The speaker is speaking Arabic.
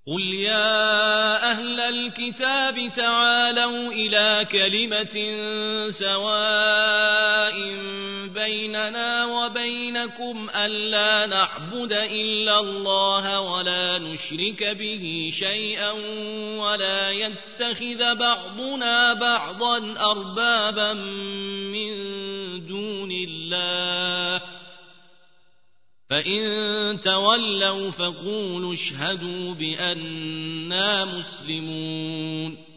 قل يا أهل الكتاب تعالوا إلى كلمة سواء بيننا وبينكم ألا نعبد إلا الله ولا نشرك به شيئا ولا يتخذ بعضنا بعضا أربابا من دون الله فإن تولوا فقولوا اشهدوا بأننا مسلمون